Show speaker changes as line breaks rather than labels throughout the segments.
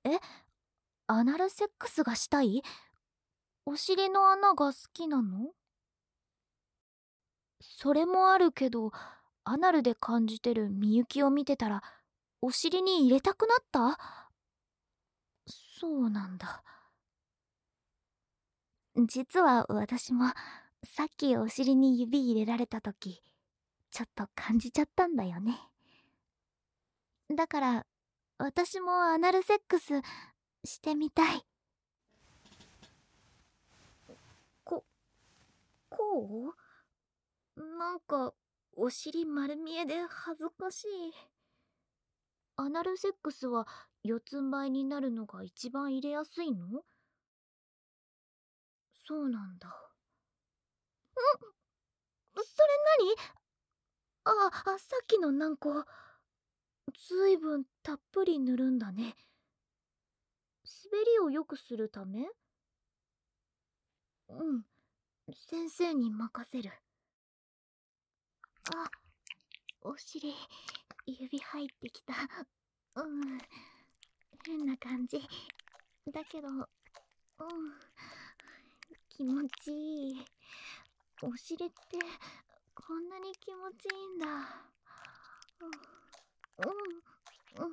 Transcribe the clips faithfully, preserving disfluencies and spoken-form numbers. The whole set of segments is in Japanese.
え、アナルセックスがしたい？お尻の穴が好きなの？それもあるけど、アナルで感じてるみゆきを見てたら、お尻に入れたくなった？そうなんだ。実は私も、さっきお尻に指入れられた時、ちょっと感じちゃったんだよね。だから、私もアナルセックスしてみたい。こ、こうなんか、お尻丸見えで恥ずかしい。アナルセックスは四つん這いになるのが一番入れやすいの？そうなんだ。それ何？ああ、さっきの軟膏。ずいぶんたっぷり塗るんだね。滑りを良くするため？うん、先生に任せる。あ、お尻、指入ってきた。うん、変な感じ。だけど、うん、気持ちいい。お尻ってこんなに気持ちいいんだ。うん、うん、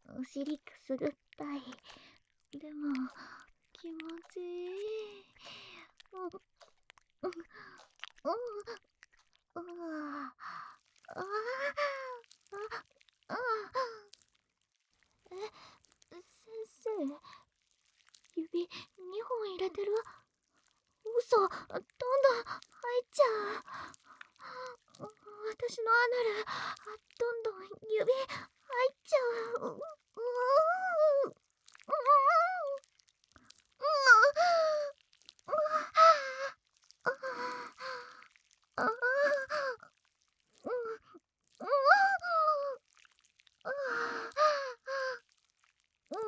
うん、お尻くすぐったい。でも気持ちいい。うん、うん、うん、うん、ああ、ああ、え、先生、指にほん入れてる？嘘、どんどん入っちゃう。私のアナル、どんどん指入っちゃう。ううううああ、うん、うん、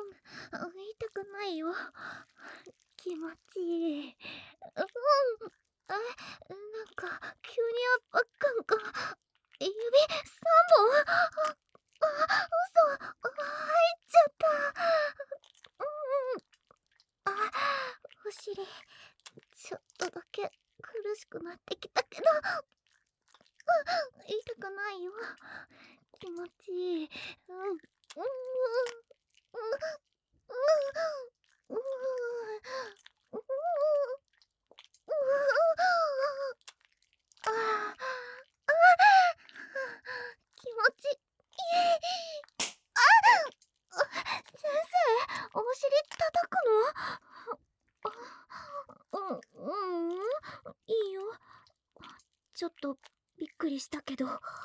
痛くないよ。気持ちいい。うん、あ、なんか急に圧迫感が。指さんぼん？あ、あ、嘘、入っちゃった。うん、あ、お尻、ちょっとだけ苦しくなってきたけど、痛くないよ。気持ちいい。うん、うん、うん、うん、うん、うん、うん、ああ、ああ、気持ちいい。あ、先生、お尻叩くの？う、うん、いいよ。ちょっとびっくりしたけど、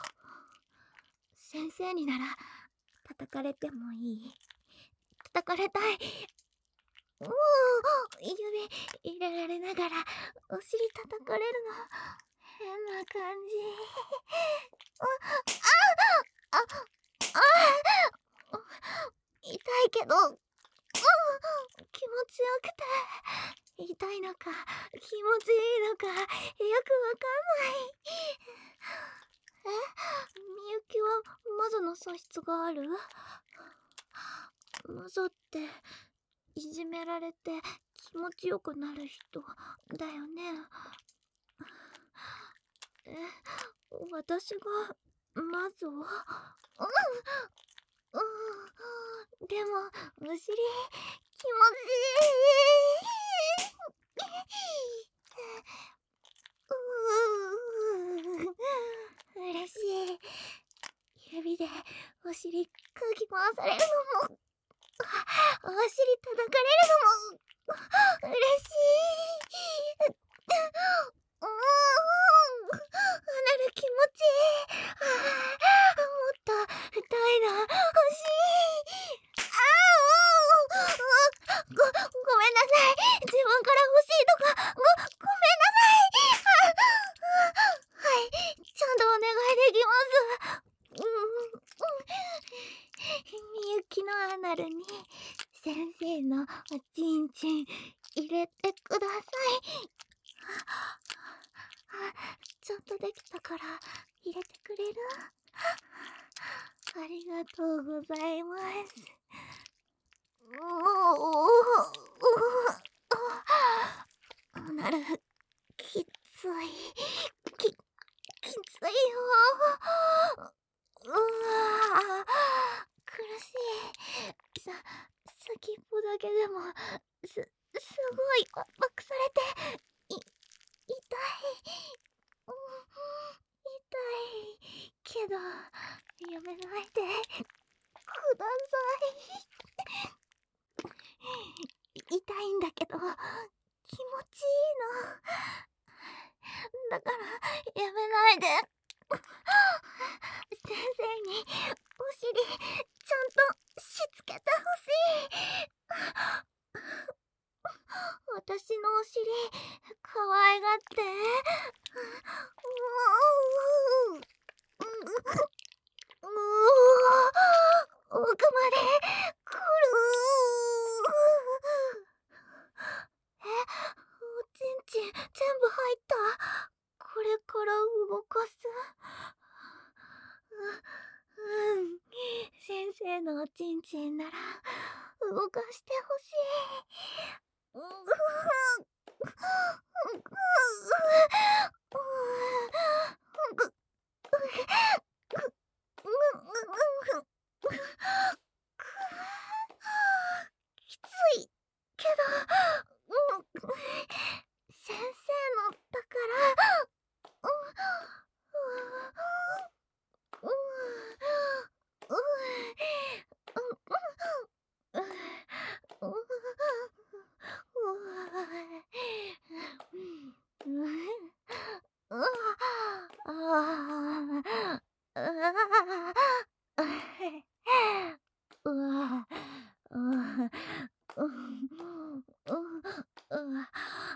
先生になら叩かれてもいい？叩かれたい。うー、指入れられながらお尻叩かれるの変な感じ。あ、あ、あ、あ、痛いけど、うん、気持ちよくて、痛いのか気持ちいいのかよくわかんない。え、みゆきはマゾの素質がある？マゾっていじめられて気持ちよくなる人だよね。え、私がマゾ？うん、うん、でもお尻気持ちいい。うー、嬉しい。指でお尻かき回されるのも、お尻叩かれるのも嬉しい。うーん、アナル気持ちいい。あー、もっと痛いの欲しい。あー、うー、ご、ごめんなさい。自分から欲しいとか、ご、ごめんなさい。あ、はい、ちゃんとお願いできます。うん、みゆきのアナルに先生のおちんちん入れてください。あ、ちょっとできたから入れてくれる？ありがとうございます。 うなるきついききついよ。うわ苦しい。さ先っぽだけでもすすごい圧迫されてい痛い、うん、痛いけどやめないでください。痛いんだけど気持ちいいのだからやめないで。先生にお尻ちゃんとしつけてほしい。私のお尻可愛がって。ううう奥まで来る。え、おちんちん全部入った。これから動かす。う、うん。先生のおちんちんなら動かしてほしい。うきついけど、うん、先生のだから、うん、うん、うん、うん、うん、うん、うん、うわ、ああ、うわ、うわ、うん、うん、うん、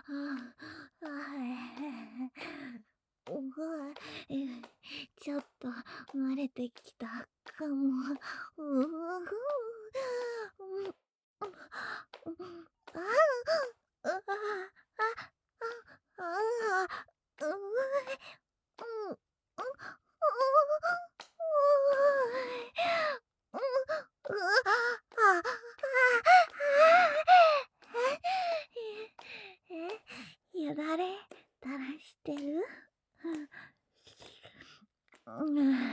ちょっと慣れてきたかも。ううああ、ああ、ああ、ううん、うあ、え、よだれ垂らしてる？うん、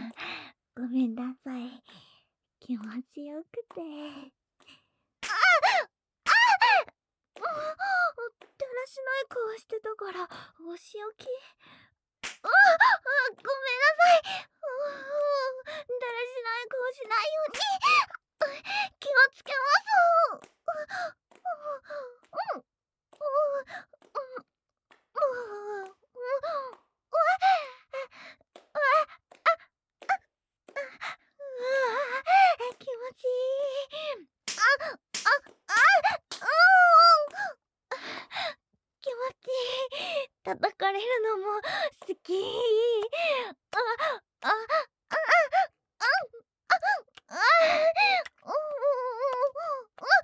ごめんなさい。気持ちよくて。ああ！あ！だらしない顔してたからお仕置き。ああ、ごめんなさい。ううだらしない顔しないように気をつけます。うん、うん、うん、うん、うん、気持ちいい。あ、あ、あ、うん。気持ちいい。叩かれるのも好き。あ、あ、あ、あ、あ、あ、あ、うん、うん、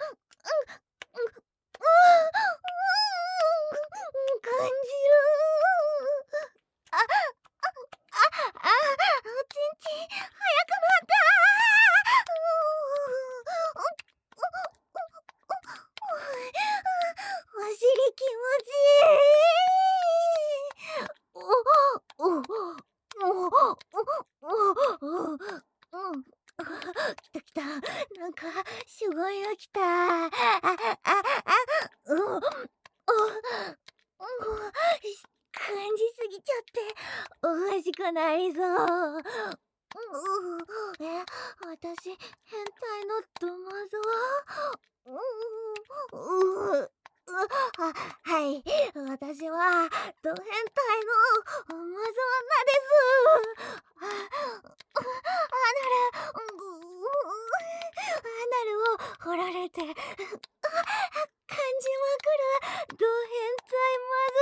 うん、うん、感じる。あ、あ、あ、おちんちん速くなった。お尻気持ちいい。お、お、お、お、お、お、うん。来た来た。なんかすごいの来た。あ、あ、あ、うん、お、うん、感じすぎちゃっておかしくなりそう。うえ、私変態のドマゾうううあ、はい、私はド変態のマゾンナです。あ、アナル、ぐアナルを掘られて感じまくるド変態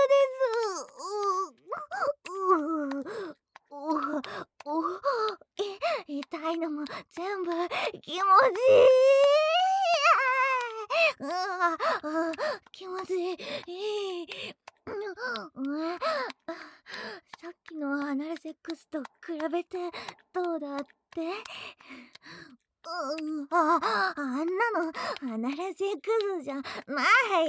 マゾです。ううおおえ痛いのも全部気持ちいい。うわあ気持ちいい。うんさっきのアナルセックスと比べてどうだって？うん、ああんななの鼻らせクズじゃない。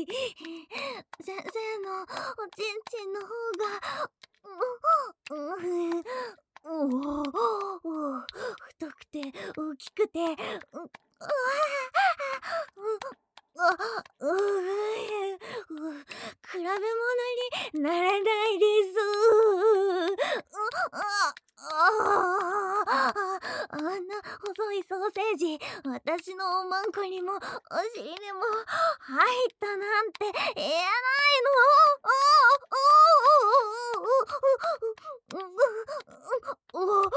先生のおちんちんの方がううおお太くて大きくてううあうう比べ物にならないです。あああんな細いソーセージ私のおまんこにもお尻にも入ったなんて言えないの。おおお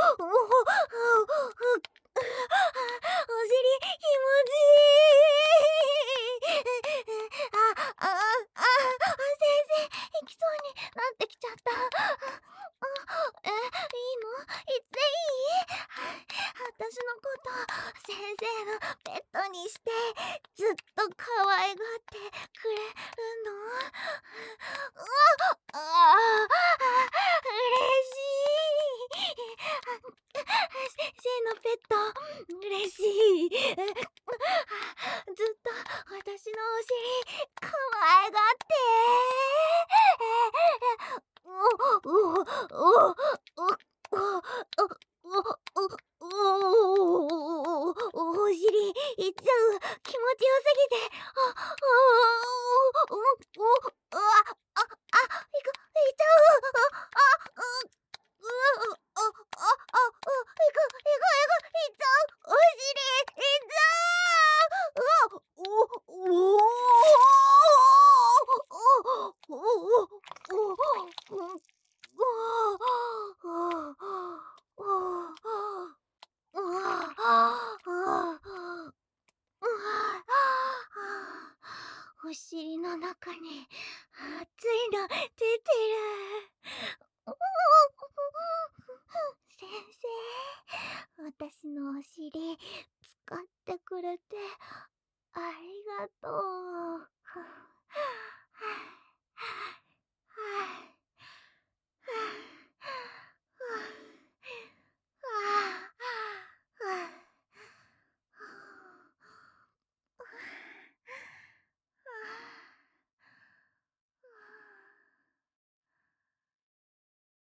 お尻気持ちいい。あああ先生行きそうになってきちゃった。え、いいの？言っていい？私のこと先生のペットにしてずっと可愛がってくれるの？うわああ嬉しい。先生のペット嬉しい。ずっと私のお尻可愛がっておおおおおお尻いっちゃう気持ちよすぎてあおおおあああいくいっちゃうああうあああいくいくいくいっちゃうお尻いっちゃうおおおおおお尻の中に熱いの出てる。